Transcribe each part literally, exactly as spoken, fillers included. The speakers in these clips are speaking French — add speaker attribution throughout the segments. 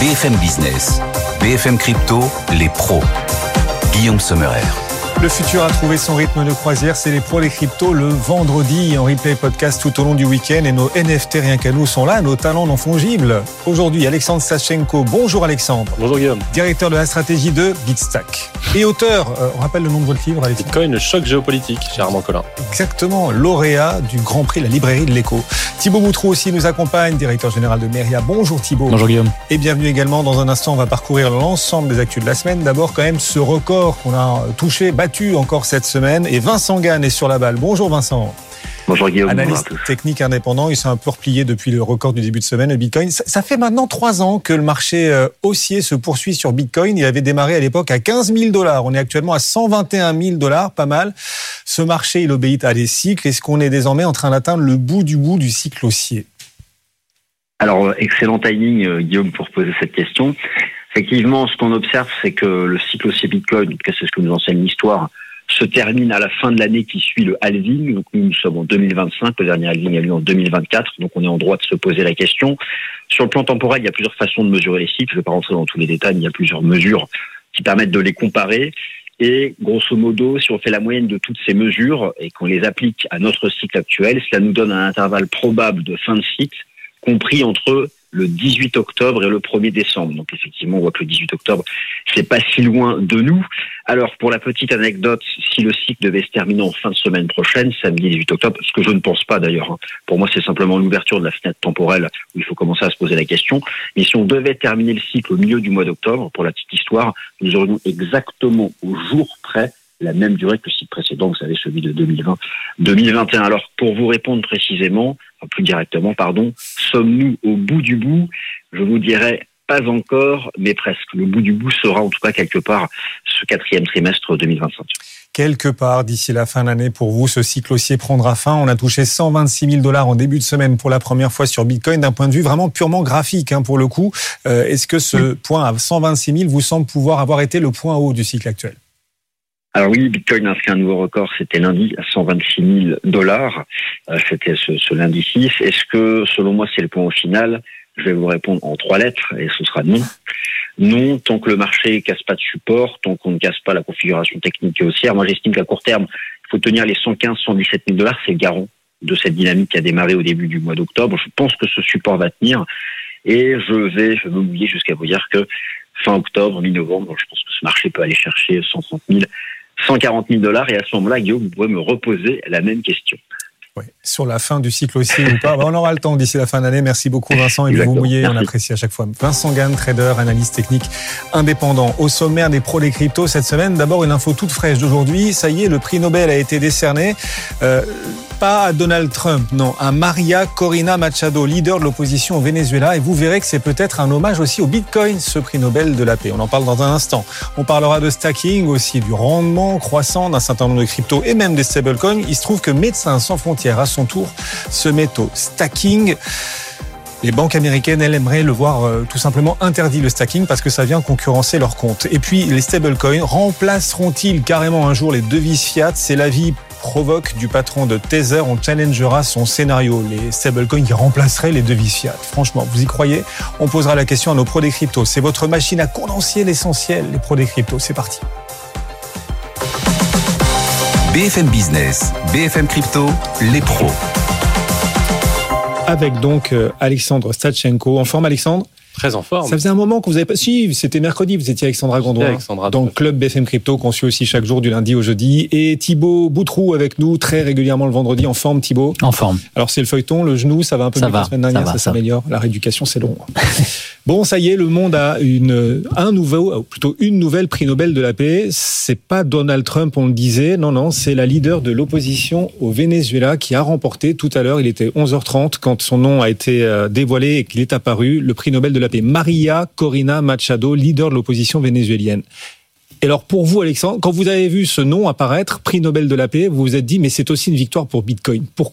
Speaker 1: B F M Business, B F M Crypto, les pros. Guillaume Sommerer.
Speaker 2: Le futur a trouvé son rythme de croisière, c'est les pros, les cryptos, le vendredi en replay podcast tout au long du week-end. Et nos N F T rien qu'à nous sont là, nos talents non fongibles. Aujourd'hui, Alexandre Stachenko. Bonjour Alexandre.
Speaker 3: Bonjour Guillaume.
Speaker 2: Directeur de la stratégie de Bitstack. Et auteur, euh, on rappelle le nom de votre livre, Alexandre.
Speaker 3: Bitcoin, le choc géopolitique, chez Armand Collin.
Speaker 2: Exactement, lauréat du Grand Prix de la librairie de l'Écho. Thibaut Boutroux aussi nous accompagne, directeur général de Meria. Bonjour Thibaut.
Speaker 4: Bonjour Guillaume.
Speaker 2: Et bienvenue également. Dans un instant, on va parcourir l'ensemble des actus de la semaine. D'abord, quand même, ce record qu'on a touché, battu encore cette semaine. Et Vincent Gann est sur la balle. Bonjour Vincent.
Speaker 5: Bonjour Guillaume.
Speaker 2: Analyste technique indépendant, il s'est un peu replié depuis le record du début de semaine, le Bitcoin. Ça, ça fait maintenant trois ans que le marché euh, haussier se poursuit sur Bitcoin. Il avait démarré à l'époque à quinze mille dollars. On est actuellement à cent vingt et un mille dollars, pas mal. Ce marché, il obéit à des cycles. Est-ce qu'on est désormais en train d'atteindre le bout du bout du cycle haussier ?
Speaker 5: Alors, excellent timing, euh, Guillaume, pour poser cette question. Effectivement, ce qu'on observe, c'est que le cycle haussier Bitcoin, en tout cas c'est ce que nous enseigne l'histoire, se termine à la fin de l'année qui suit le halving. Donc nous, nous sommes en deux mille vingt-cinq, le dernier halving a lieu en deux mille vingt-quatre, donc on est en droit de se poser la question. Sur le plan temporel, il y a plusieurs façons de mesurer les cycles, je ne vais pas rentrer dans tous les détails, mais il y a plusieurs mesures qui permettent de les comparer. Et grosso modo, si on fait la moyenne de toutes ces mesures et qu'on les applique à notre cycle actuel, cela nous donne un intervalle probable de fin de cycle, compris entre le dix-huit octobre et le premier décembre. Donc effectivement, on voit que le dix-huit octobre, c'est pas si loin de nous. Alors, pour la petite anecdote, si le cycle devait se terminer en fin de semaine prochaine, samedi dix-huit octobre, ce que je ne pense pas d'ailleurs, hein. Pour moi, c'est simplement l'ouverture de la fenêtre temporelle où il faut commencer à se poser la question. Mais si on devait terminer le cycle au milieu du mois d'octobre, pour la petite histoire, nous aurions exactement au jour près la même durée que le cycle précédent, vous savez, celui de deux mille vingt deux mille vingt et un. Alors, pour vous répondre précisément, enfin plus directement, pardon, sommes-nous au bout du bout ? Je vous dirais pas encore, mais presque. Le bout du bout sera en tout cas quelque part ce quatrième trimestre deux mille vingt-cinq.
Speaker 2: Quelque part, d'ici la fin de l'année, pour vous, ce cycle haussier prendra fin. On a touché cent vingt-six mille dollars en début de semaine pour la première fois sur Bitcoin, d'un point de vue vraiment purement graphique, hein, pour le coup. Euh, est-ce que ce oui. point à cent vingt-six mille vous semble pouvoir avoir été le point haut du cycle actuel ?
Speaker 5: Alors oui, Bitcoin a inscrit un nouveau record, c'était lundi à cent vingt-six mille dollars, euh, c'était ce, ce lundi six. Est-ce que, selon moi, c'est le point au final ? Je vais vous répondre en trois lettres, et ce sera non. Non, tant que le marché ne casse pas de support, tant qu'on ne casse pas la configuration technique et haussière. Moi, j'estime qu'à court terme, il faut tenir les cent quinze, cent dix-sept mille dollars, c'est le garant de cette dynamique qui a démarré au début du mois d'octobre. Je pense que ce support va tenir, et je vais, je vais me mouiller jusqu'à vous dire que fin octobre, mi-novembre, je pense que ce marché peut aller chercher cent trente mille, cent quarante mille dollars, et à ce moment-là, Guillaume, vous pouvez me reposer la même question.
Speaker 2: Oui, sur la fin du cycle aussi ou pas. On aura le temps d'ici la fin de l'année. Merci beaucoup Vincent. Et de vous mouiller, on apprécie à chaque fois. Vincent Gann, trader, analyste technique indépendant. Au sommaire des pros des cryptos cette semaine, d'abord une info toute fraîche d'aujourd'hui. Ça y est, le prix Nobel a été décerné. Euh, pas à Donald Trump, non, à Maria Corina Machado, leader de l'opposition au Venezuela. Et vous verrez que c'est peut-être un hommage aussi au Bitcoin, ce prix Nobel de la paix. On en parle dans un instant. On parlera de stacking aussi, du rendement croissant d'un certain nombre de cryptos et même des stablecoins. Il se trouve que Médecins sans frontières, à son tour, se met au stacking. Les banques américaines, elles aimeraient le voir euh, tout simplement interdit, le stacking, parce que ça vient concurrencer leurs comptes. Et puis, les stablecoins remplaceront-ils carrément un jour les devises fiat ? C'est l'avis provoque du patron de Tether. On challengera son scénario. Les stablecoins qui remplaceraient les devises fiat. Franchement, vous y croyez ? On posera la question à nos pros des cryptos. C'est votre machine à condenser l'essentiel, les pros des cryptos. C'est parti.
Speaker 1: B F M Business, B F M Crypto, les pros.
Speaker 2: Avec donc Alexandre Stachenko. En forme, Alexandre ?
Speaker 3: Très en forme.
Speaker 2: Ça faisait un moment que vous avez pas... Si, c'était mercredi, vous étiez avec Sandra Gondouin, dans le club B F M Crypto, qu'on suit aussi chaque jour du lundi au jeudi. Et Thibaut Boutroux avec nous très régulièrement le vendredi. En forme, Thibaut ?
Speaker 4: En forme.
Speaker 2: Alors c'est le feuilleton, le genou, ça va un peu
Speaker 4: ça
Speaker 2: mieux
Speaker 4: va,
Speaker 2: que la semaine dernière, ça,
Speaker 4: ça,
Speaker 2: ça s'améliore. La rééducation, c'est long. Bon, ça y est, le monde a une, un nouveau, plutôt une nouvelle prix Nobel de la paix. C'est pas Donald Trump, on le disait. Non, non, c'est la leader de l'opposition au Venezuela qui a remporté tout à l'heure. Il était onze heures trente quand son nom a été dévoilé et qu'il est apparu. Le prix Nobel de la paix. Maria Corina Machado, leader de l'opposition vénézuélienne. Et alors, pour vous, Alexandre, quand vous avez vu ce nom apparaître, prix Nobel de la paix, vous vous êtes dit, mais c'est aussi une victoire pour Bitcoin. Pourquoi ?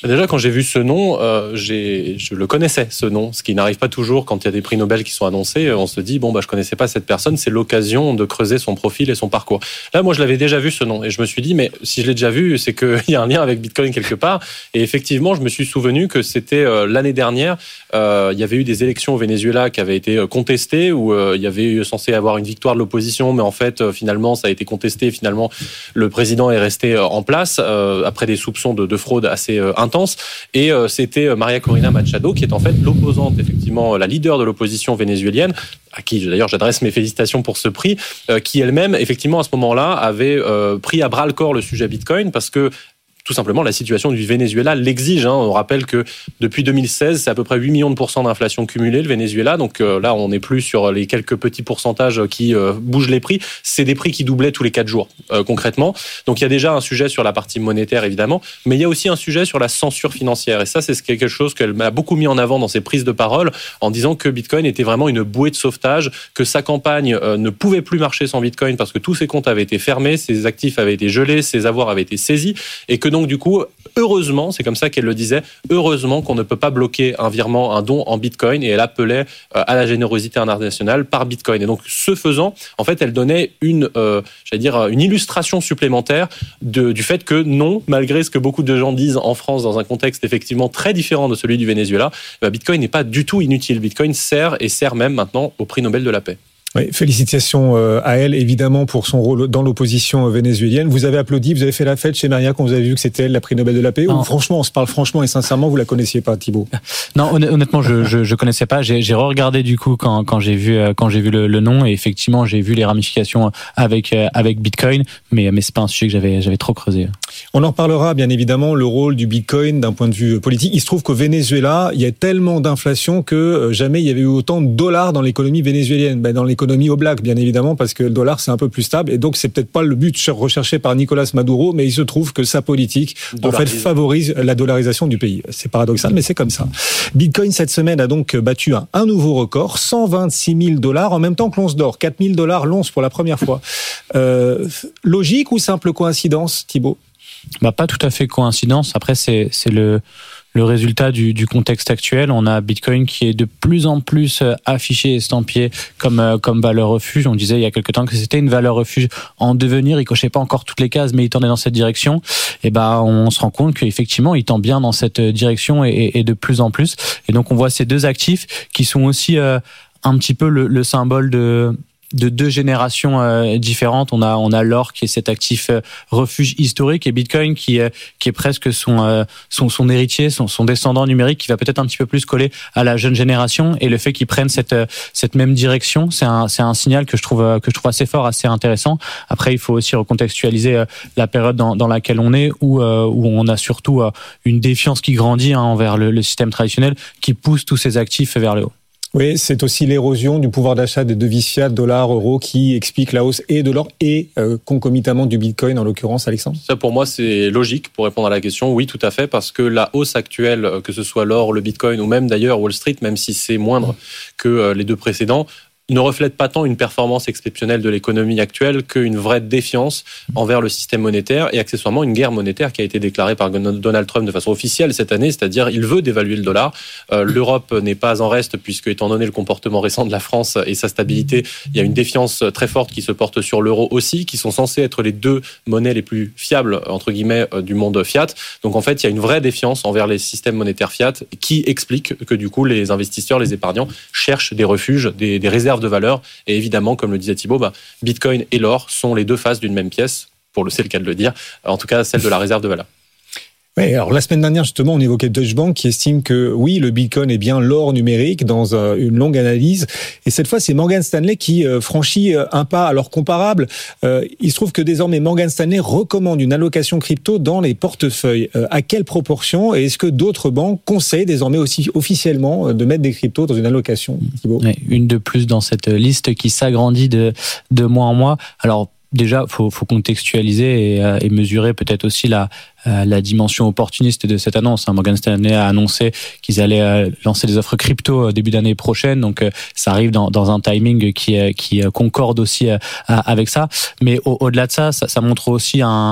Speaker 3: Déjà, quand j'ai vu ce nom, euh, j'ai, je le connaissais, ce nom, ce qui n'arrive pas toujours quand il y a des prix Nobel qui sont annoncés. On se dit, bon, bah, je connaissais pas cette personne, c'est l'occasion de creuser son profil et son parcours. Là, moi, je l'avais déjà vu, ce nom, et je me suis dit, mais si je l'ai déjà vu, c'est qu'il y a un lien avec Bitcoin quelque part. Et effectivement, je me suis souvenu que c'était euh, l'année dernière, euh, il y avait eu des élections au Venezuela qui avaient été contestées, où euh, il y avait eu censé avoir une victoire de l'opposition, mais en fait, euh, finalement, ça a été contesté. Finalement, le président est resté euh, en place, euh, après des soupçons de, de fraude assez euh, intenses. Et euh, c'était Maria Corina Machado, qui est en fait l'opposante, effectivement, la leader de l'opposition vénézuélienne, à qui d'ailleurs j'adresse mes félicitations pour ce prix, euh, qui elle-même, effectivement, à ce moment-là, avait euh, pris à bras-le-corps le sujet Bitcoin, parce que tout simplement, la situation du Venezuela l'exige. Hein. On rappelle que depuis deux mille seize, c'est à peu près huit millions de pourcents d'inflation cumulée, le Venezuela. Donc euh, là, on n'est plus sur les quelques petits pourcentages qui euh, bougent les prix. C'est des prix qui doublaient tous les quatre jours, euh, concrètement. Donc il y a déjà un sujet sur la partie monétaire, évidemment. Mais il y a aussi un sujet sur la censure financière. Et ça, c'est quelque chose qu'elle m'a beaucoup mis en avant dans ses prises de parole, en disant que Bitcoin était vraiment une bouée de sauvetage, que sa campagne euh, ne pouvait plus marcher sans Bitcoin parce que tous ses comptes avaient été fermés, ses actifs avaient été gelés, ses avoirs avaient été saisis, et que donc, du coup, heureusement, c'est comme ça qu'elle le disait, heureusement qu'on ne peut pas bloquer un virement, un don en Bitcoin, et elle appelait à la générosité internationale par Bitcoin. Et donc, ce faisant, en fait, elle donnait une, euh, j'allais dire, une illustration supplémentaire de, du fait que non, malgré ce que beaucoup de gens disent en France dans un contexte effectivement très différent de celui du Venezuela, Bitcoin n'est pas du tout inutile. Bitcoin sert et sert même maintenant au prix Nobel de la paix.
Speaker 2: Oui, félicitations à elle, évidemment, pour son rôle dans l'opposition vénézuélienne. Vous avez applaudi, vous avez fait la fête chez Maria quand vous avez vu que c'était elle, la prix Nobel de la paix, ou franchement, on se parle franchement et sincèrement, vous la connaissiez pas, Thibaut?
Speaker 4: Non, honnêtement, je, je, je connaissais pas. J'ai, j'ai re-regardé du coup quand, quand j'ai vu, quand j'ai vu le, le nom, et effectivement, j'ai vu les ramifications avec, avec Bitcoin, mais, mais c'est pas un sujet que j'avais, j'avais trop creusé.
Speaker 2: On en reparlera, bien évidemment, le rôle du Bitcoin d'un point de vue politique. Il se trouve qu'au Venezuela, il y a tellement d'inflation que jamais il y avait eu autant de dollars dans l'économie vénézuélienne, ben, dans l'économie oblak, bien évidemment, parce que le dollar, c'est un peu plus stable. Et donc, c'est peut-être pas le but recherché par Nicolas Maduro, mais il se trouve que sa politique, en fait, favorise la dollarisation du pays. C'est paradoxal, mais c'est comme ça. Bitcoin, cette semaine, a donc battu un, un nouveau record, cent vingt-six mille dollars, en même temps que l'once d'or, quatre mille dollars l'once pour la première fois. Euh, logique ou simple coïncidence, Thibaut?
Speaker 4: Bah, pas tout à fait coïncidence. Après, c'est, c'est le, le résultat du, du contexte actuel. On a Bitcoin qui est de plus en plus affiché, estampillé comme, comme valeur refuge. On disait il y a quelque temps que c'était une valeur refuge en devenir. Il cochait pas encore toutes les cases, mais il tendait dans cette direction. Et bah, on se rend compte qu'effectivement, il tend bien dans cette direction, et, et de plus en plus. Et donc, on voit ces deux actifs qui sont aussi euh, un petit peu le, le symbole de de deux générations euh, différentes. On a on a l'or qui est cet actif euh, refuge historique, et Bitcoin qui est qui est presque son euh, son son héritier, son son descendant numérique, qui va peut-être un petit peu plus coller à la jeune génération. Et le fait qu'ils prennent cette euh, cette même direction, c'est un c'est un signal que je trouve euh, que je trouve assez fort, assez intéressant. Après, il faut aussi recontextualiser euh, la période dans dans laquelle on est, où euh, où on a surtout euh, une défiance qui grandit hein, envers le, le système traditionnel, qui pousse tous ces actifs vers le haut.
Speaker 2: Oui, c'est aussi l'érosion du pouvoir d'achat des devises fiat, dollars, euros, qui explique la hausse et de l'or et euh, concomitamment du Bitcoin, en l'occurrence, Alexandre.
Speaker 3: Ça, pour moi, c'est logique pour répondre à la question. Oui, tout à fait, parce que la hausse actuelle, que ce soit l'or, le Bitcoin ou même d'ailleurs Wall Street, même si c'est moindre que les deux précédents, ne reflète pas tant une performance exceptionnelle de l'économie actuelle qu'une vraie défiance envers le système monétaire, et accessoirement une guerre monétaire qui a été déclarée par Donald Trump de façon officielle cette année, c'est-à-dire il veut dévaluer le dollar. Euh, L'Europe n'est pas en reste, puisque étant donné le comportement récent de la France et sa stabilité, il y a une défiance très forte qui se porte sur l'euro aussi, qui sont censés être les deux monnaies les plus fiables, entre guillemets, du monde fiat. Donc en fait, il y a une vraie défiance envers les systèmes monétaires fiat, qui explique que du coup, les investisseurs, les épargnants cherchent des refuges, des, des réserves de valeur. Et évidemment, comme le disait Thibaut, bah, Bitcoin et l'or sont les deux faces d'une même pièce, pour le c'est le cas de le dire, en tout cas celle de la réserve de valeur.
Speaker 2: Oui, alors la semaine dernière, justement, on évoquait Deutsche Bank qui estime que oui, le Bitcoin est bien l'or numérique dans euh, une longue analyse. Et cette fois, c'est Morgan Stanley qui euh, franchit euh, un pas alors comparable. Euh, il se trouve que désormais, Morgan Stanley recommande une allocation crypto dans les portefeuilles. Euh, à quelle proportion? Et est-ce que d'autres banques conseillent désormais aussi officiellement de mettre des cryptos dans une allocation, Thibaut?
Speaker 4: Oui, une de plus dans cette liste qui s'agrandit de, de mois en mois. Alors, déjà, faut, faut contextualiser et, euh, et mesurer peut-être aussi la, euh, la dimension opportuniste de cette annonce. Hein. Morgan Stanley a annoncé qu'ils allaient euh, lancer des offres crypto euh, début d'année prochaine, donc euh, ça arrive dans, dans un timing qui, euh, qui euh, concorde aussi euh, avec ça. Mais au, au-delà de ça, ça, ça montre aussi un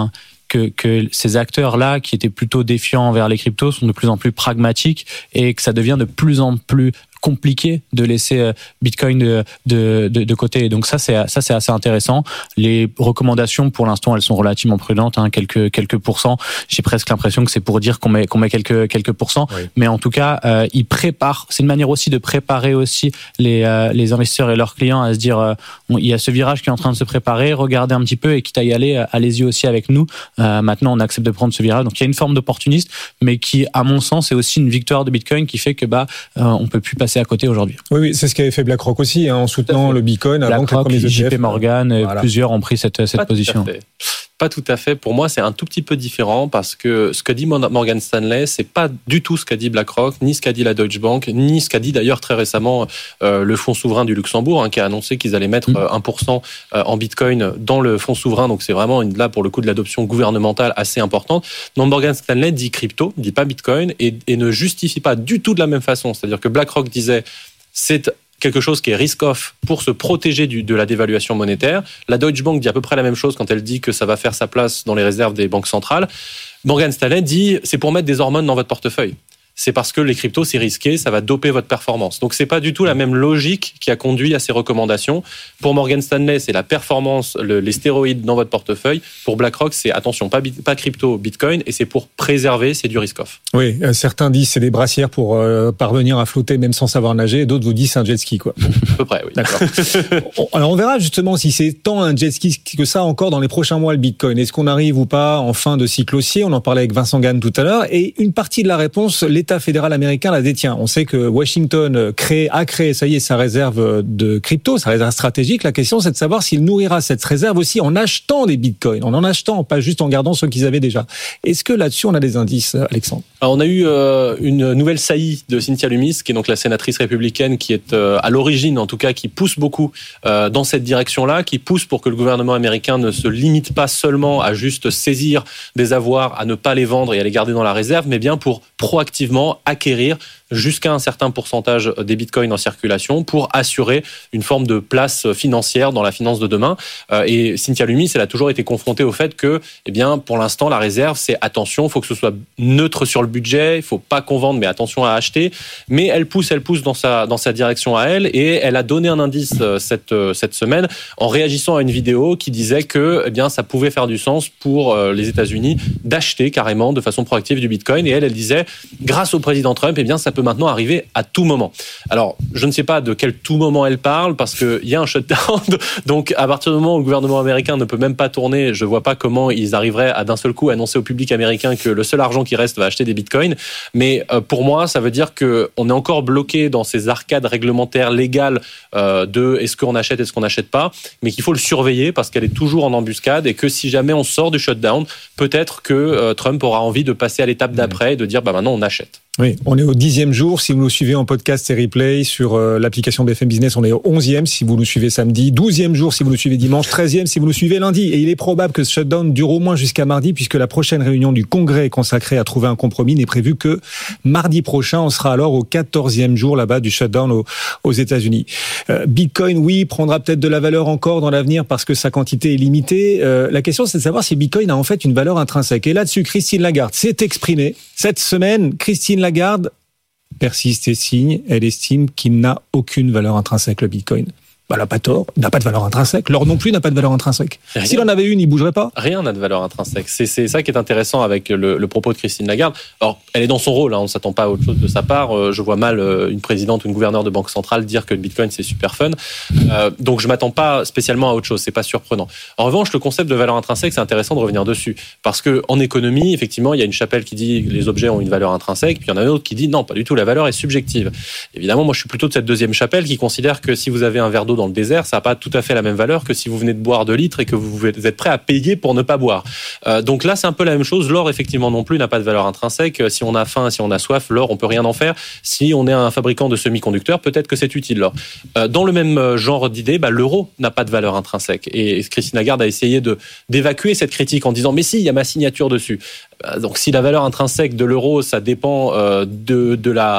Speaker 4: que, que ces acteurs-là, qui étaient plutôt défiants envers les cryptos, sont de plus en plus pragmatiques et que ça devient de plus en plus compliqué de laisser Bitcoin de, de, de, de côté. Et donc ça, c'est, ça, c'est assez intéressant. Les recommandations, pour l'instant, elles sont relativement prudentes, hein, quelques, quelques pourcents. J'ai presque l'impression que c'est pour dire qu'on met, qu'on met quelques, quelques pourcents. Oui. Mais en tout cas, euh, ils préparent. C'est une manière aussi de préparer aussi les, euh, les investisseurs et leurs clients à se dire, euh, on, il y a ce virage qui est en train de se préparer, regardez un petit peu et quitte à y aller, allez-y aussi avec nous. Euh, maintenant, on accepte de prendre ce virage. Donc il y a une forme d'opportuniste, mais qui, à mon sens, est aussi une victoire de Bitcoin qui fait que, bah, euh, on peut plus passer à côté aujourd'hui.
Speaker 2: Oui, oui, c'est ce qu'avait fait BlackRock aussi, hein, en soutenant le Bitcoin avant que les premiers E T F.
Speaker 4: J P Morgan, voilà. Plusieurs ont pris cette, cette
Speaker 3: Pas
Speaker 4: position.
Speaker 3: Tout pas tout à fait. Pour moi, c'est un tout petit peu différent parce que ce que dit Morgan Stanley, c'est pas du tout ce qu'a dit BlackRock, ni ce qu'a dit la Deutsche Bank, ni ce qu'a dit d'ailleurs très récemment euh, le fonds souverain du Luxembourg, hein, qui a annoncé qu'ils allaient mettre euh, un pour cent en Bitcoin dans le fonds souverain. Donc c'est vraiment une, là pour le coup de l'adoption gouvernementale assez importante. Donc Morgan Stanley dit crypto, dit pas Bitcoin et, et ne justifie pas du tout de la même façon. C'est-à-dire que BlackRock disait c'est quelque chose qui est risk-off pour se protéger du, de la dévaluation monétaire. La Deutsche Bank dit à peu près la même chose quand elle dit que ça va faire sa place dans les réserves des banques centrales. Morgan Stanley dit c'est pour mettre des hormones dans votre portefeuille. C'est parce que les cryptos, c'est risqué, ça va doper votre performance. Donc, c'est pas du tout la même logique qui a conduit à ces recommandations. Pour Morgan Stanley, c'est la performance, le, les stéroïdes dans votre portefeuille. Pour BlackRock, c'est attention, pas, pas crypto, Bitcoin, et c'est pour préserver, c'est du risk-off.
Speaker 2: Oui, euh, certains disent c'est des brassières pour euh, parvenir à flotter même sans savoir nager, et d'autres vous disent c'est un jet ski, quoi.
Speaker 3: À peu près, oui.
Speaker 2: D'accord. Alors, on verra justement si c'est tant un jet ski que ça encore dans les prochains mois, le Bitcoin. Est-ce qu'on arrive ou pas en fin de cycle haussier? On en parlait avec Vincent Gann tout à l'heure. Et une partie de la réponse, l'État fédéral américain la détient. On sait que Washington crée, a créé, ça y est, sa réserve de crypto, sa réserve stratégique. La question, c'est de savoir s'il nourrira cette réserve aussi en achetant des bitcoins, en en achetant, pas juste en gardant ceux qu'ils avaient déjà. Est-ce que là-dessus, on a des indices, Alexandre?
Speaker 3: Alors, on a eu euh, une nouvelle saillie de Cynthia Lummis, qui est donc la sénatrice républicaine, qui est euh, à l'origine, en tout cas, qui pousse beaucoup euh, dans cette direction-là, qui pousse pour que le gouvernement américain ne se limite pas seulement à juste saisir des avoirs, à ne pas les vendre et à les garder dans la réserve, mais bien pour proactivement acquérir jusqu'à un certain pourcentage des bitcoins en circulation pour assurer une forme de place financière dans la finance de demain. Et Cynthia Lummis, elle a toujours été confrontée au fait que, eh bien, pour l'instant, la réserve, c'est attention, il faut que ce soit neutre sur le budget, il faut pas qu'on vende, mais attention à acheter. Mais elle pousse, elle pousse dans sa, dans sa direction à elle, et elle a donné un indice cette, cette semaine en réagissant à une vidéo qui disait que, eh bien, ça pouvait faire du sens pour les États-Unis d'acheter carrément de façon proactive du bitcoin. Et elle, elle disait, grâce au président Trump, eh bien, ça peut maintenant arriver à tout moment. Alors, je ne sais pas de quel tout moment elle parle, parce qu'il y a un shutdown. Donc, à partir du moment où le gouvernement américain ne peut même pas tourner, je ne vois pas comment ils arriveraient à d'un seul coup annoncer au public américain que le seul argent qui reste va acheter des bitcoins. Mais euh, pour moi, ça veut dire qu'on est encore bloqué dans ces arcades réglementaires légales euh, de est-ce qu'on achète, est-ce qu'on n'achète pas, mais qu'il faut le surveiller parce qu'elle est toujours en embuscade et que si jamais on sort du shutdown, peut-être que euh, Trump aura envie de passer à l'étape d'après et de dire bah maintenant on achète.
Speaker 2: Oui, on est au dixième jour. Si vous nous suivez en podcast et replay sur euh, l'application B F M Business, on est au onzième si vous nous suivez samedi, douzième jour si vous nous suivez dimanche, treizième si vous nous suivez lundi. Et il est probable que ce shutdown dure au moins jusqu'à mardi, puisque la prochaine réunion du Congrès consacrée à trouver un compromis n'est prévue que mardi prochain. On sera alors au quatorzième jour là-bas du shutdown aux, aux États-Unis. Euh, Bitcoin, oui, prendra peut-être de la valeur encore dans l'avenir parce que sa quantité est limitée. Euh, la question, c'est de savoir si Bitcoin a en fait une valeur intrinsèque. Et là-dessus, Christine Lagarde s'est exprimée cette semaine. Christine Lagarde persiste et signe, elle estime qu'il n'a aucune valeur intrinsèque, le Bitcoin. Elle n'a pas tort, il n'a pas de valeur intrinsèque. L'or non plus n'a pas de valeur intrinsèque. Rien. S'il en avait une, il ne bougerait pas.
Speaker 3: Rien n'a de valeur intrinsèque. C'est, c'est ça qui est intéressant avec le, le propos de Christine Lagarde. Alors, elle est dans son rôle, hein, on ne s'attend pas à autre chose de sa part. Je vois mal une présidente ou une gouverneure de banque centrale dire que le Bitcoin, c'est super fun. Euh, donc, je ne m'attends pas spécialement à autre chose. Ce n'est pas surprenant. En revanche, le concept de valeur intrinsèque, c'est intéressant de revenir dessus. Parce qu'en économie, effectivement, il y a une chapelle qui dit que les objets ont une valeur intrinsèque, puis il y en a une autre qui dit non, pas du tout, la valeur est subjective. Évidemment, moi, je suis plutôt de cette deuxième chapelle qui considère que si vous avez un verre d'eau dans le désert, ça n'a pas tout à fait la même valeur que si vous venez de boire deux litres et que vous êtes prêt à payer pour ne pas boire. Euh, donc là, c'est un peu la même chose. L'or, effectivement, non plus, n'a pas de valeur intrinsèque. Si on a faim, si on a soif, l'or, on peut rien en faire. Si on est un fabricant de semi-conducteurs, peut-être que c'est utile, l'or. Euh, dans le même genre d'idée, bah, l'euro n'a pas de valeur intrinsèque. Et Christine Lagarde a essayé de, d'évacuer cette critique en disant « mais si, il y a ma signature dessus ». Donc si la valeur intrinsèque de l'euro, ça dépend euh, de, de la...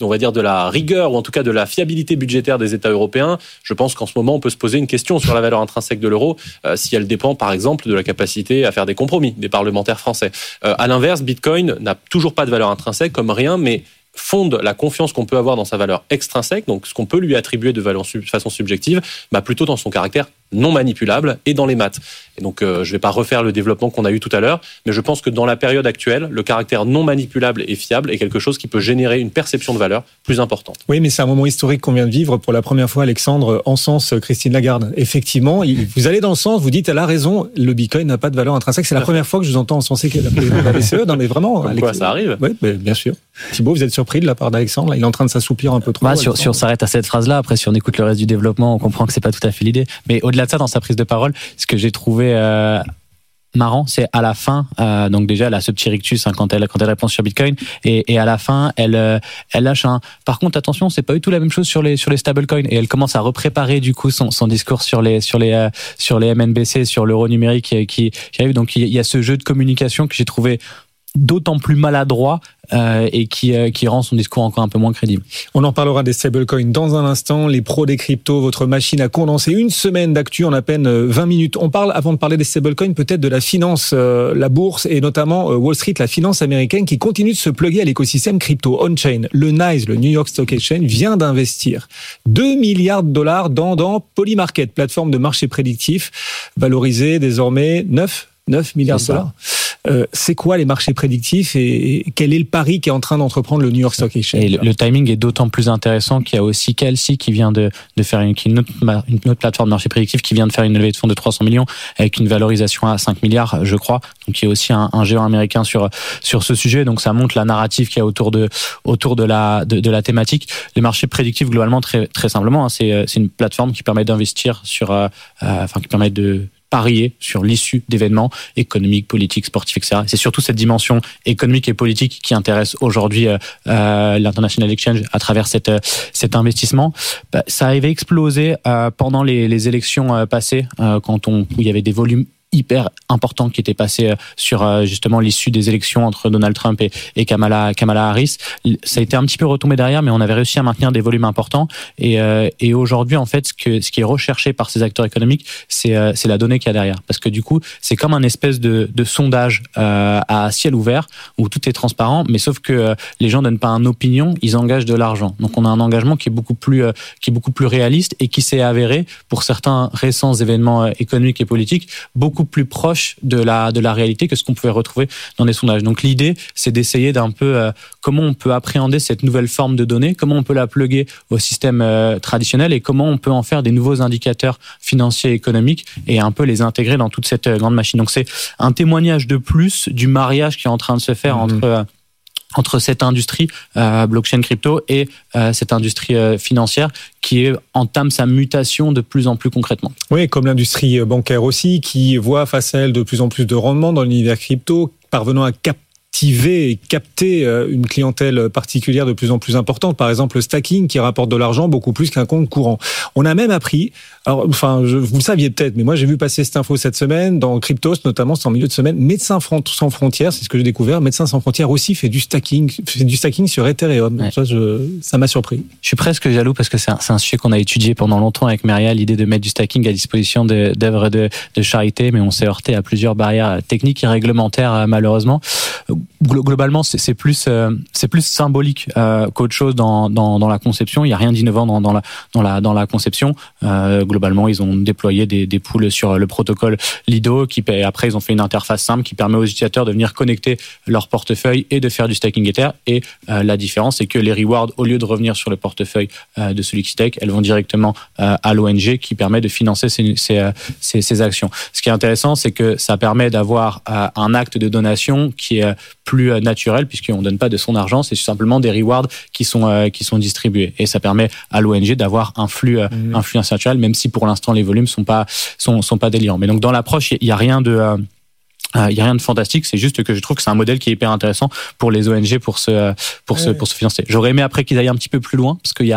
Speaker 3: on va dire de la rigueur ou en tout cas de la fiabilité budgétaire des États européens, je pense qu'en ce moment on peut se poser une question sur la valeur intrinsèque de l'euro, euh, si elle dépend par exemple de la capacité à faire des compromis des parlementaires français. Euh, à l'inverse, Bitcoin n'a toujours pas de valeur intrinsèque comme rien, mais fonde la confiance qu'on peut avoir dans sa valeur extrinsèque, donc ce qu'on peut lui attribuer de valeur de façon subjective, bah plutôt dans son caractère non manipulable et dans les maths. Et donc, euh, je ne vais pas refaire le développement qu'on a eu tout à l'heure, mais je pense que dans la période actuelle, le caractère non manipulable et fiable est quelque chose qui peut générer une perception de valeur plus importante.
Speaker 2: Oui, mais c'est un moment historique qu'on vient de vivre. Pour la première fois, Alexandre encense Christine Lagarde. Effectivement, vous allez dans le sens, vous dites, elle a raison, le Bitcoin n'a pas de valeur intrinsèque. C'est la première fois que je vous entends encenser la présidente de la B C E. Non, mais vraiment.
Speaker 3: Comme quoi, ça arrive.
Speaker 2: Oui, bien sûr. Thibaut, vous êtes surpris de la part d'Alexandre? Il est en train de s'assoupir un peu trop.
Speaker 4: Bah, si, si on s'arrête à cette phrase-là, après, si on écoute le reste du développement, on comprend que c'est pas tout à fait l'idée. Mais au-delà de ça, dans sa prise de parole, ce que j'ai trouvé euh, marrant, c'est à la fin, euh, donc déjà elle a ce petit rictus hein, quand elle quand elle répond sur Bitcoin, et, et à la fin elle euh, elle lâche un. Par contre, attention, c'est pas du tout la même chose sur les sur les stablecoins, et elle commence à repréparer du coup son son discours sur les sur les euh, sur les M N B C, sur l'euro numérique qui, qui qui arrive. Donc il y a ce jeu de communication que j'ai trouvé d'autant plus maladroit euh, et qui euh, qui rend son discours encore un peu moins crédible.
Speaker 2: On en parlera des stablecoins dans un instant. Les pros des cryptos, votre machine a condensé une semaine d'actu en à peine vingt minutes. On parle, avant de parler des stablecoins, peut-être de la finance, euh, la bourse et notamment euh, Wall Street, la finance américaine qui continue de se plugger à l'écosystème crypto on-chain. Le N Y S E, le New York Stock Exchange, vient d'investir deux milliards de dollars dans, dans Polymarket, plateforme de marché prédictif, valorisée désormais neuf milliards de dollars. Euh, c'est quoi les marchés prédictifs et, et quel est le pari qu'est en train d'entreprendre le New York Stock Exchange?
Speaker 4: Et le, le timing est d'autant plus intéressant qu'il y a aussi Kelsey qui vient de, de faire une, une, autre, une autre plateforme de marché prédictif qui vient de faire une levée de fonds de trois cents millions avec une valorisation à cinq milliards, je crois. Donc il y a aussi un, un géant américain sur sur ce sujet. Donc ça montre la narrative qu'il y a autour de autour de la de, de la thématique. Les marchés prédictifs globalement très très simplement, hein, c'est c'est une plateforme qui permet d'investir sur, euh, enfin qui permet de parier sur l'issue d'événements économiques, politiques, sportifs, et cetera. C'est surtout cette dimension économique et politique qui intéresse aujourd'hui euh, euh, l'International Exchange à travers cette, euh, cet investissement. Bah, ça avait explosé euh, pendant les, les élections euh, passées, euh, quand on, où il y avait des volumes hyper important qui était passé sur justement l'issue des élections entre Donald Trump et, et Kamala, Kamala Harris. Ça a été un petit peu retombé derrière, mais on avait réussi à maintenir des volumes importants. Et, euh, et aujourd'hui, en fait, ce, que, ce qui est recherché par ces acteurs économiques, c'est, euh, c'est la donnée qu'il y a derrière. Parce que du coup, c'est comme un espèce de, de sondage euh, à ciel ouvert où tout est transparent, mais sauf que euh, les gens donnent pas une opinion, ils engagent de l'argent. Donc on a un engagement qui est beaucoup plus, euh, qui est beaucoup plus réaliste et qui s'est avéré pour certains récents événements euh, économiques et politiques beaucoup plus proche de la de la réalité que ce qu'on pouvait retrouver dans des sondages. Donc l'idée, c'est d'essayer d'un peu euh, comment on peut appréhender cette nouvelle forme de données, comment on peut la plugger au système euh, traditionnel et comment on peut en faire des nouveaux indicateurs financiers et économiques et un peu les intégrer dans toute cette euh, grande machine. Donc c'est un témoignage de plus du mariage qui est en train de se faire mmh. entre euh, entre cette industrie euh, blockchain crypto et euh, cette industrie euh, financière qui est, entame sa mutation de plus en plus concrètement.
Speaker 2: Oui, comme l'industrie bancaire aussi, qui voit face à elle de plus en plus de rendement dans l'univers crypto, parvenant à capter et capter une clientèle particulière de plus en plus importante. Par exemple, le stacking qui rapporte de l'argent beaucoup plus qu'un compte courant. On a même appris, alors, enfin, je, vous le saviez peut-être, mais moi j'ai vu passer cette info cette semaine dans Cryptos, notamment, c'est en milieu de semaine. Médecins sans frontières, c'est ce que j'ai découvert. Médecins sans frontières aussi fait du stacking, fait du stacking sur Ethereum. Ouais. Ça, je, ça m'a surpris.
Speaker 4: Je suis presque jaloux parce que c'est un, c'est un sujet qu'on a étudié pendant longtemps avec Maria, l'idée de mettre du stacking à disposition de, d'œuvres de, de charité, mais on s'est heurté à plusieurs barrières techniques et réglementaires, malheureusement. Globalement, c'est, c'est plus euh, c'est plus symbolique euh, qu'autre chose dans dans dans la conception. Il y a rien d'innovant dans dans la dans la dans la conception. Euh, globalement, ils ont déployé des des poules sur le protocole Lido qui paie. Après, ils ont fait une interface simple qui permet aux utilisateurs de venir connecter leur portefeuille et de faire du staking Ether. Et euh, la différence, c'est que les rewards, au lieu de revenir sur le portefeuille euh, de celui qui stake, elles vont directement euh, à l'O N G qui permet de financer ces ces, euh, ces ces actions. Ce qui est intéressant, c'est que ça permet d'avoir euh, un acte de donation qui est plus naturel puisqu'on ne donne pas de son argent, c'est simplement des rewards qui sont euh, qui sont distribués et ça permet à l'O N G d'avoir un flux euh, mmh. un flux naturel, même si pour l'instant les volumes sont pas sont sont pas délirants. Mais donc dans l'approche, il y a rien de euh, il y a rien de fantastique, c'est juste que je trouve que c'est un modèle qui est hyper intéressant pour les O N G pour se pour se pour se financer. J'aurais aimé après qu'ils aillent un petit peu plus loin parce qu'il y a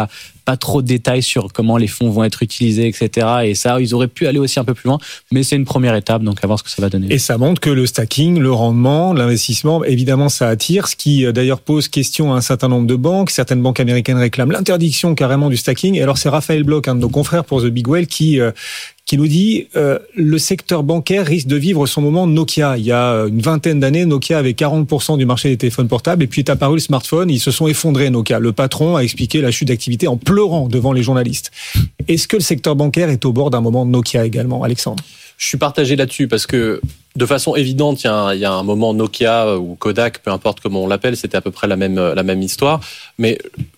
Speaker 4: pas trop de détails sur comment les fonds vont être utilisés, et cetera. Et ça, ils auraient pu aller aussi un peu plus loin, mais c'est une première étape, donc à voir ce que ça va donner.
Speaker 2: Et ça montre que le stacking, le rendement, l'investissement, évidemment, ça attire, ce qui d'ailleurs pose question à un certain nombre de banques. Certaines banques américaines réclament l'interdiction carrément du stacking. Et alors c'est Raphaël Bloch, un de nos confrères pour The Big Whale, qui euh, qui nous dit euh, le secteur bancaire risque de vivre son moment Nokia. Il y a une vingtaine d'années, Nokia avait quarante pour cent du marché des téléphones portables, et puis est apparu le smartphone. Ils se sont effondrés, Nokia. Le patron a expliqué la chute d'activité en pleurant devant les journalistes. Est-ce que le secteur bancaire est au bord d'un moment Nokia également, Alexandre?
Speaker 3: Je suis partagé là-dessus parce que de façon évidente, il y a un, il y a un moment Nokia ou Kodak, peu importe comment on l'appelle, c'était à peu près la même la même histoire. Mais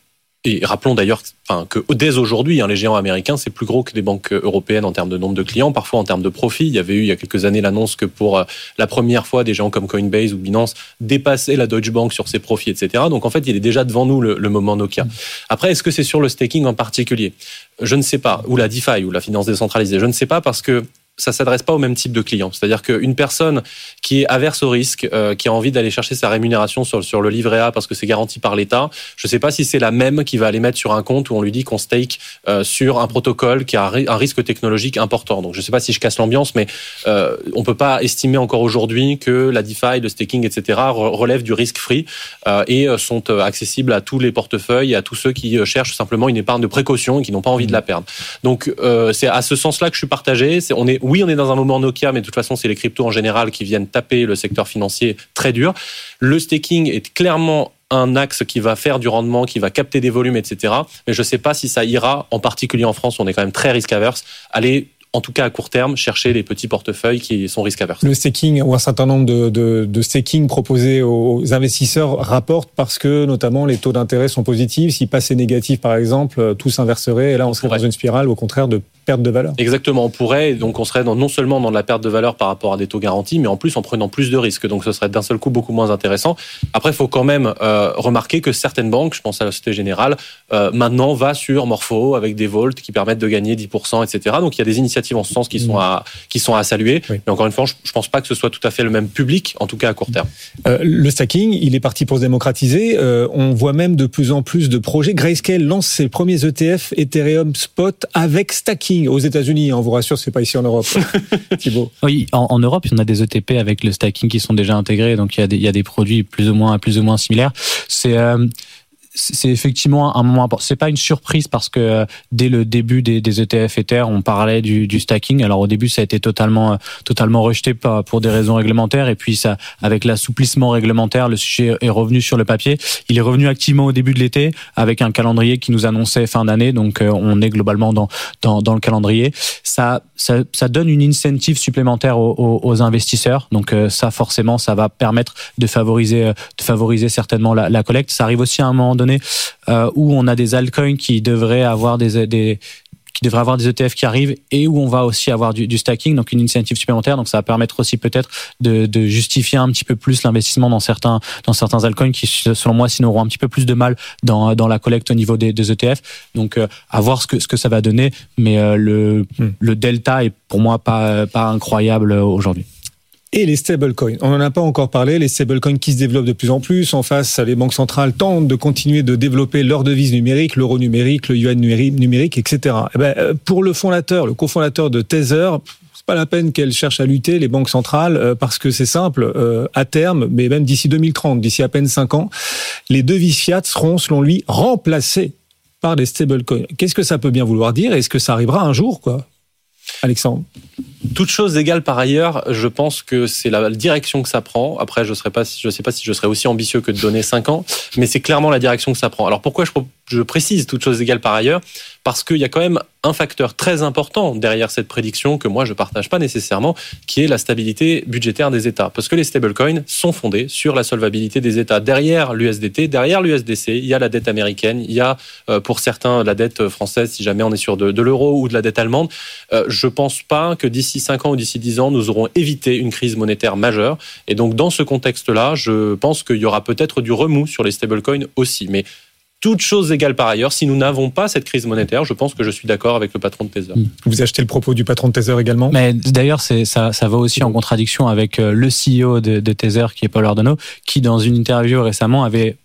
Speaker 3: et rappelons d'ailleurs enfin, que dès aujourd'hui, hein, les géants américains, c'est plus gros que les banques européennes en termes de nombre de clients, parfois en termes de profit. Il y avait eu il y a quelques années l'annonce que pour la première fois, des géants comme Coinbase ou Binance dépassaient la Deutsche Bank sur ses profits, et cetera. Donc en fait, il est déjà devant nous le, le moment Nokia. Après, est-ce que c'est sur le staking en particulier? Je ne sais pas. Ou la DeFi, ou la finance décentralisée. Je ne sais pas parce que ça s'adresse pas au même type de client. C'est-à-dire qu'une personne qui est averse au risque, euh, qui a envie d'aller chercher sa rémunération sur, sur le livret A parce que c'est garanti par l'État, je sais pas si c'est la même qui va aller mettre sur un compte où on lui dit qu'on stake euh, sur un protocole qui a un risque technologique important. Donc je sais pas si je casse l'ambiance, mais euh, on peut pas estimer encore aujourd'hui que la DeFi, le staking, et cetera relèvent du risque free euh, et sont accessibles à tous les portefeuilles et à tous ceux qui cherchent simplement une épargne de précaution et qui n'ont pas envie de la perdre. Donc euh, c'est à ce sens-là que je suis partagé. C'est, on est Oui, on est dans un moment Nokia, mais de toute façon, c'est les cryptos en général qui viennent taper le secteur financier très dur. Le staking est clairement un axe qui va faire du rendement, qui va capter des volumes, et cetera. Mais je ne sais pas si ça ira, en particulier en France, où on est quand même très risk-averse, aller, en tout cas à court terme, chercher les petits portefeuilles qui sont risk-averse.
Speaker 2: Le staking, ou un certain nombre de, de, de staking proposés aux investisseurs rapportent parce que, notamment, les taux d'intérêt sont positifs. Si passé négatif, par exemple, tout s'inverserait. Et là, on serait dans une spirale, au contraire, de perte de valeur.
Speaker 3: Exactement, on pourrait, donc on serait dans, non seulement dans de la perte de valeur par rapport à des taux garantis, mais en plus en prenant plus de risques, donc ce serait d'un seul coup beaucoup moins intéressant. Après, il faut quand même euh, remarquer que certaines banques, je pense à la Société Générale, euh, maintenant va sur Morpho avec des vaults qui permettent de gagner dix pour cent, et cetera. Donc il y a des initiatives en ce sens qui sont à, qui sont à saluer, oui. Mais encore une fois, je ne pense pas que ce soit tout à fait le même public, en tout cas à court terme.
Speaker 2: Euh, le stacking, il est parti pour se démocratiser, euh, on voit même de plus en plus de projets. Grayscale lance ses premiers E T F Ethereum Spot avec stacking aux États-Unis, on vous rassure, c'est pas ici en Europe. Thibaut.
Speaker 4: Oui, en, en Europe, on a des E T P avec le stacking qui sont déjà intégrés, donc il y a des, il y a des produits plus ou moins, plus ou moins similaires. C'est euh, c'est effectivement un moment important. C'est pas une surprise parce que euh, dès le début des, des E T F Ether, on parlait du, du stacking. Alors au début, ça a été totalement, euh, totalement rejeté par, pour des raisons réglementaires. Et puis ça, avec l'assouplissement réglementaire, le sujet est revenu sur le papier. Il est revenu activement au début de l'été avec un calendrier qui nous annonçait fin d'année. Donc euh, on est globalement dans, dans, dans le calendrier. Ça, ça, ça donne une incentive supplémentaire aux, aux, aux investisseurs. Donc euh, ça, forcément, ça va permettre de favoriser, de favoriser certainement la, la collecte. Ça arrive aussi à un moment donné Euh, où on a des altcoins qui devraient avoir des, des qui devraient avoir des E T F qui arrivent et où on va aussi avoir du, du stacking, donc une incentive supplémentaire. Donc ça va permettre aussi peut-être de, de justifier un petit peu plus l'investissement dans certains dans certains altcoins qui, selon moi, sinon auront un petit peu plus de mal dans dans la collecte au niveau des, des E T F. Donc euh, à voir ce que ce que ça va donner, mais euh, le hmm. le delta est pour moi pas pas incroyable aujourd'hui.
Speaker 2: Et les stablecoins, on n'en a pas encore parlé, les stablecoins qui se développent de plus en plus. En face, les banques centrales tentent de continuer de développer leur devise numérique, l'euro numérique, le yuan numérique, et cetera. Et ben, pour le fondateur, le cofondateur de Tether, c'est pas la peine qu'elle cherche à lutter, les banques centrales, parce que c'est simple, à terme, mais même d'ici deux mille trente, d'ici à peine cinq ans, les devises fiat seront, selon lui, remplacées par des stablecoins. Qu'est-ce que ça peut bien vouloir dire? Est-ce que ça arrivera un jour, quoi, Alexandre?
Speaker 3: Toutes choses égales par ailleurs, je pense que c'est la direction que ça prend. Après, je serais pas, je sais pas si je serais aussi ambitieux que de donner cinq ans, mais c'est clairement la direction que ça prend. Alors pourquoi je, je précise toutes choses égales par ailleurs? Parce qu'il y a quand même un facteur très important derrière cette prédiction que moi je partage pas nécessairement, qui est la stabilité budgétaire des États. Parce que les stablecoins sont fondés sur la solvabilité des États. Derrière l'U S D T, derrière l'U S D C, il y a la dette américaine, il y a euh, pour certains la dette française si jamais on est sur de, de l'euro ou de la dette allemande. Euh, je pense pas que d'ici cinq ans ou d'ici dix ans, nous aurons évité une crise monétaire majeure. Et donc dans ce contexte-là, je pense qu'il y aura peut-être du remous sur les stablecoins aussi. Mais toutes choses égales par ailleurs, si nous n'avons pas cette crise monétaire, je pense que je suis d'accord avec le patron de Tether.
Speaker 2: Vous achetez le propos du patron de Tether également?
Speaker 4: Mais d'ailleurs, c'est, ça, ça va aussi en contradiction avec le C E O de, de Tether, qui est Paul Ardono, qui dans une interview récemment avait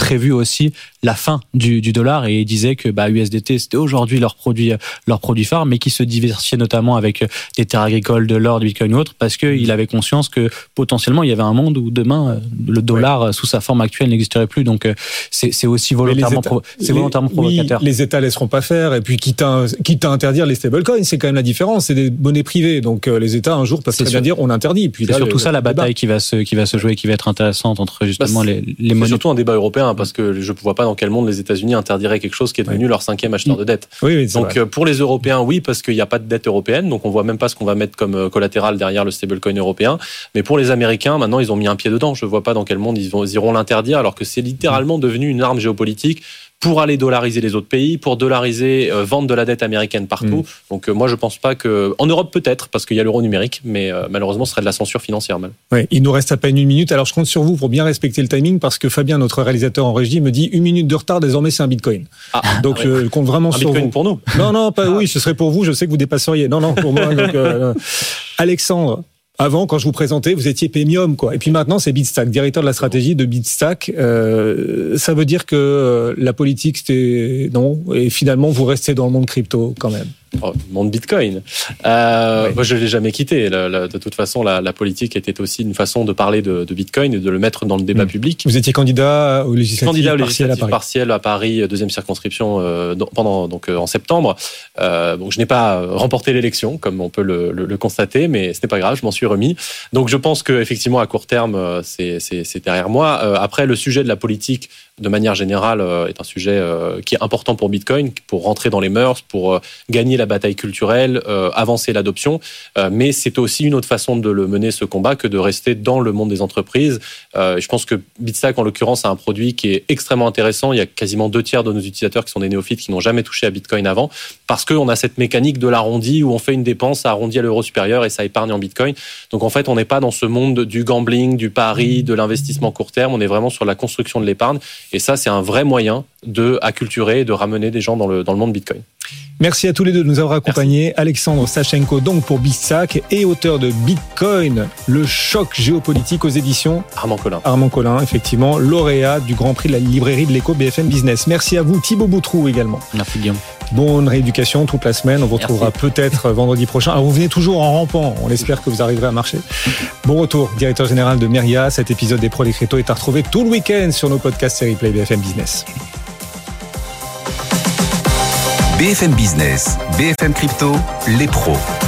Speaker 4: prévu aussi la fin du, du dollar et il disait que bah, U S D T c'était aujourd'hui leur produit, leur produit phare, mais qui se diversifiait notamment avec des terres agricoles, de l'or, du bitcoin ou autre, parce qu'il avait conscience que potentiellement il y avait un monde où demain le dollar ouais. sous sa forme actuelle n'existerait plus. Donc c'est, c'est aussi volontairement, États, provo- c'est les, volontairement provocateur.
Speaker 2: Oui, les États laisseront pas faire et puis quitte à, quitte à interdire les stablecoins, c'est quand même la différence, c'est des monnaies privées. Donc les États un jour peuvent très bien dire on interdit. Puis
Speaker 4: c'est
Speaker 2: là,
Speaker 4: surtout
Speaker 2: le,
Speaker 4: ça la bataille qui va se qui va se jouer, qui va être intéressante entre justement bah, les les monnaies.
Speaker 3: C'est surtout un débat européen parce que je ne vois pas dans quel monde les États-Unis interdiraient quelque chose qui est devenu oui. leur cinquième acheteur de dette.
Speaker 2: Oui, oui,
Speaker 3: donc vrai. Pour les Européens, oui, parce qu'il n'y a pas de dette européenne, donc on voit même pas ce qu'on va mettre comme collatéral derrière le stablecoin européen. Mais pour les Américains, maintenant ils ont mis un pied dedans. Je ne vois pas dans quel monde ils, vont, ils iront l'interdire, alors que c'est littéralement devenu une arme géopolitique pour aller dollariser les autres pays, pour dollariser, euh, vendre de la dette américaine partout. Mmh. Donc euh, moi je pense pas que... En Europe peut-être, parce qu'il y a l'euro numérique, mais euh, malheureusement ce serait de la censure financière. Mal.
Speaker 2: Oui, il nous reste à peine une minute, alors je compte sur vous pour bien respecter le timing, parce que Fabien, notre réalisateur en régie, me dit une minute de retard, désormais c'est un bitcoin. Ah, Donc ah ouais. je compte vraiment
Speaker 3: un
Speaker 2: sur
Speaker 3: bitcoin
Speaker 2: vous.
Speaker 3: Pour nous.
Speaker 2: Non, non, pas, ah. oui, ce serait pour vous, je sais que vous dépasseriez. Non, non, pour moi. Donc, euh, Alexandre, avant, quand je vous présentais, vous étiez Pemium, quoi. Et puis maintenant, c'est Bitstack, directeur de la stratégie de Bitstack. Euh, ça veut dire que la politique, c'était non, et finalement, vous restez dans le monde crypto quand même.
Speaker 3: Oh, le monde Bitcoin. Euh, oui. Moi, je l'ai jamais quitté. La, la, de toute façon, la, la politique était aussi une façon de parler de, de Bitcoin et de le mettre dans le débat mmh. public.
Speaker 2: Vous étiez candidat aux législatives
Speaker 3: candidat aux
Speaker 2: partielles
Speaker 3: législatives
Speaker 2: à Paris.
Speaker 3: partielles à Paris, deuxième circonscription euh, pendant donc euh, en septembre. Euh, donc, je n'ai pas remporté l'élection, comme on peut le, le, le constater, mais ce n'est pas grave, je m'en suis remis. Donc, je pense que effectivement, à court terme, c'est, c'est, c'est derrière moi. Euh, après, le sujet de la politique, de manière générale, euh, est un sujet euh, qui est important pour Bitcoin, pour rentrer dans les mœurs, pour euh, gagner la bataille culturelle, euh, avancer l'adoption. Euh, mais c'est aussi une autre façon de le mener, ce combat, que de rester dans le monde des entreprises. Euh, je pense que Bitstack, en l'occurrence, a un produit qui est extrêmement intéressant. Il y a quasiment deux tiers de nos utilisateurs qui sont des néophytes, qui n'ont jamais touché à Bitcoin avant, parce qu'on a cette mécanique de l'arrondi où on fait une dépense, ça arrondit à l'euro supérieur et ça épargne en Bitcoin. Donc en fait, on n'est pas dans ce monde du gambling, du pari, de l'investissement court terme. On est vraiment sur la construction de l'épargne. Et ça, c'est un vrai moyen de acculturer et de ramener des gens dans le, dans le monde Bitcoin.
Speaker 2: Merci à tous les deux de nous avoir accompagnés. Merci. Alexandre Sachenko, donc pour Bitstack, et auteur de Bitcoin, le choc géopolitique aux éditions
Speaker 3: Armand Collin.
Speaker 2: Armand Collin, effectivement, lauréat du Grand Prix de la librairie de l'éco B F M Business. Merci à vous, Thibaut Boutroux également.
Speaker 4: Merci Guillaume.
Speaker 2: Bonne rééducation toute la semaine. On vous retrouvera Merci. peut-être vendredi prochain. Alors vous venez toujours en rampant. On espère que vous arriverez à marcher. Bon retour, directeur général de Meria. Cet épisode des Pros des Cryptos est à retrouver tout le week-end sur nos podcasts série Play B F M Business.
Speaker 1: B F M Business, B F M Crypto, les pros.